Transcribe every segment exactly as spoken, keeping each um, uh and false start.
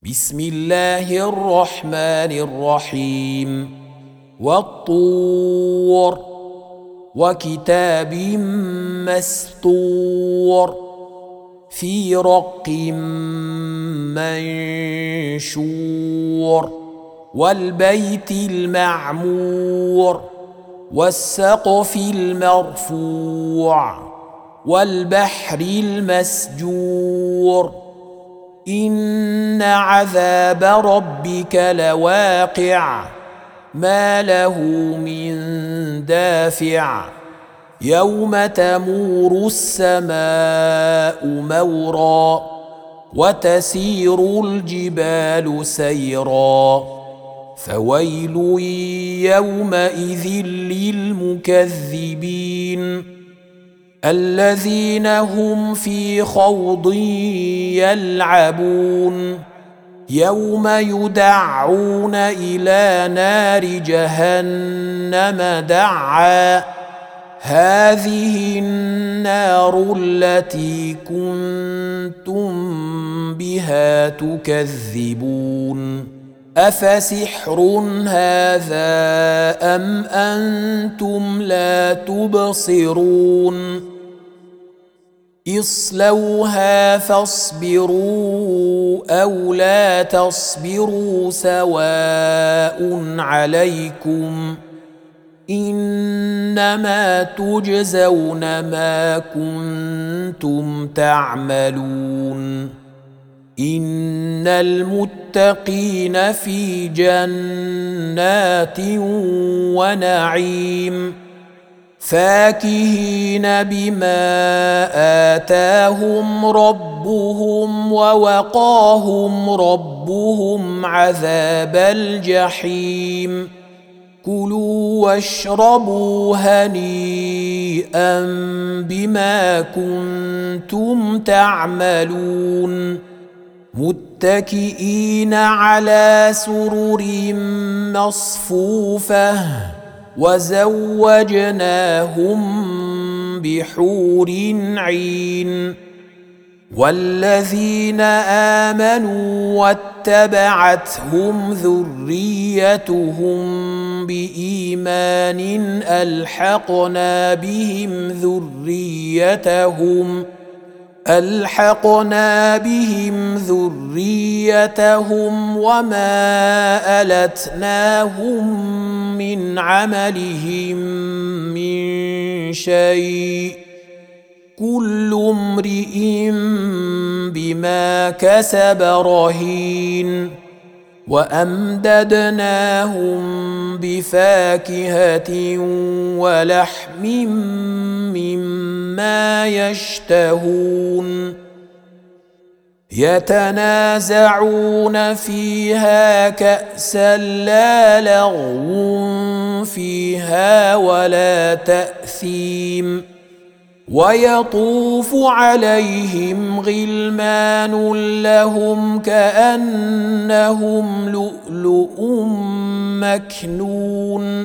بسم الله الرحمن الرحيم والطور وكتاب مسطور في رق منشور والبيت المعمور والسقف المرفوع والبحر المسجور إن عذاب ربك لواقع ما له من دافع يوم تمور السماء مورا وتسير الجبال سيرا فويل يومئذ للمكذبين الذين هم في خوض يلعبون يوم يدعون إلى نار جهنم دعا هذه النار التي كنتم بها تكذبون أفسحر هذا أم أنتم لا تبصرون اصلوها فاصبروا أو لا تصبروا سواء عليكم إنما تجزون ما كنتم تعملون إن المتقين في جنات ونعيم فاكهين بما آتاهم ربهم ووقاهم ربهم عذاب الجحيم كلوا واشربوا هنيئا بما كنتم تعملون متكئين على سرر مصفوفة وزوجناهم بحور عين والذين آمنوا واتبعتهم ذريتهم بإيمان ألحقنا بهم ذريتهم ألحقنا بهم ذريتهم وما ألتناهم من عملهم من شيء كل امرئ بما كسب رهين وأمددناهم بفاكهة ولحم مما يشتهون يتنازعون فيها كأسا لا لغو فيها ولا تأثيم ويطوف عليهم غلمان لهم كأنهم لؤلؤ مكنون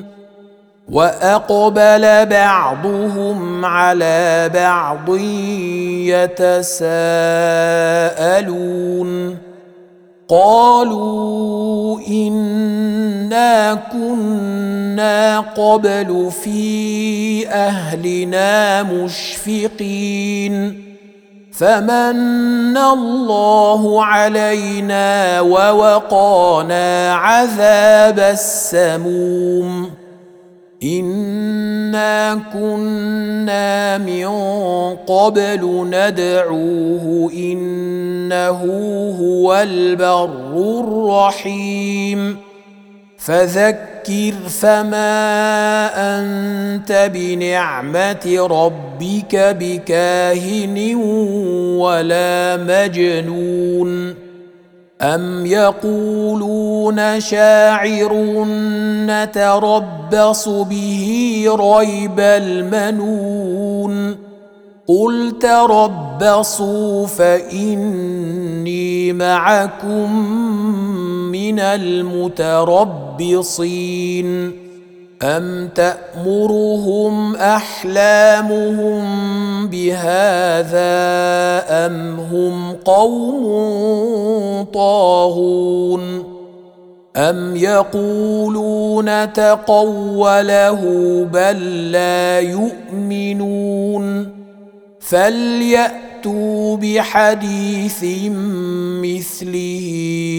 وأقبل بعضهم على بعض يتساءلون قالوا إنا كنا قبل في أهلنا مشفقين فمن الله علينا ووقانا عذاب السموم إنا كنا من قبل ندعوه إنه هو البر الرحيم فذكر فما أنت بنعمة ربك بكاهن ولا مجنون أم يقولون شاعر نتربص به ريب المنون قل تربصوا فإني معكم من المتربصين أم تأمرهم أحلامهم بهذا أم هم قوم طاغون أم يقولون تقوله بل لا يؤمنون فليأتوا بحديث مثله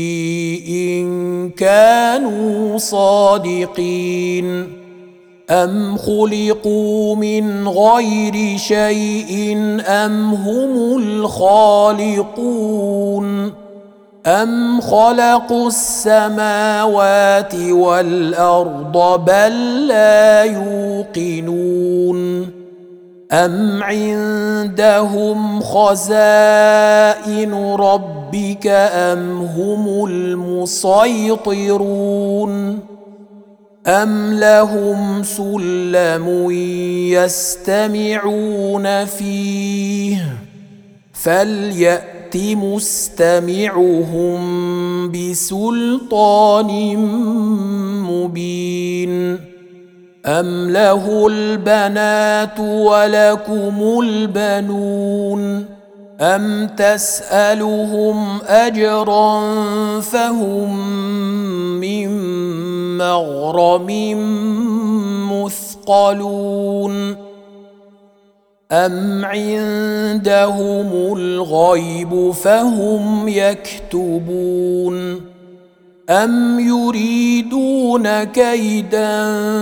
إن كانوا صادقين أم خلقوا من غير شيء أم هم الخالقون أم خلقوا السماوات والأرض بل لا يوقنون أم عندهم خزائن ربك أم هم المسيطرون أم لهم سلم يستمعون فيه فليأت مستمعهم بسلطان مبين أم له البنات ولكم البنون أم تسألهم أجرا فهم من مغرم مثقلون أم عندهم الغيب فهم يكتبون أم يريدون كيدا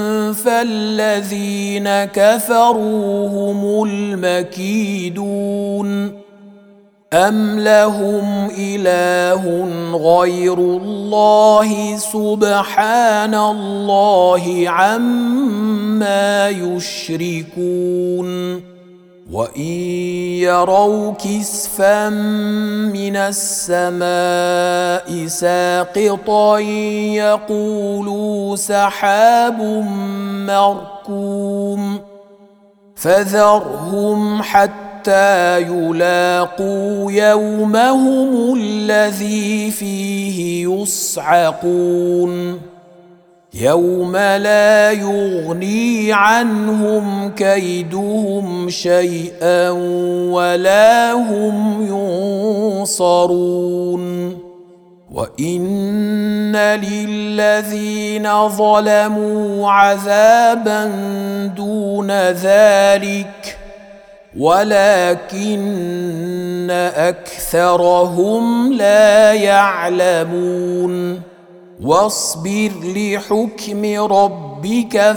فالذين كفروا هم المكيدون أم لهم إله غير الله سبحان الله عما يشركون وإن يروا كسفا من السماء ساقطا يقولوا سحاب مركوم فذرهم حتى يلاقوا يومهم الذي فيه يصعقون يوم لا يغني عنهم كيدهم شيئا ولا هم ينصرون وإن للذين ظلموا عذابا دون ذلك ولكن أكثرهم لا يعلمون واصبر لحكم ربك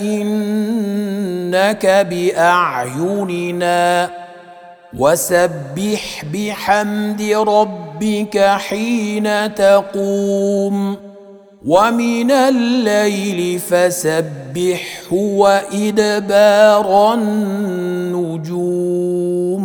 فإنك بأعيننا وسبح بحمد ربك حين تقوم ومن الليل فسبحه وإدبار النجوم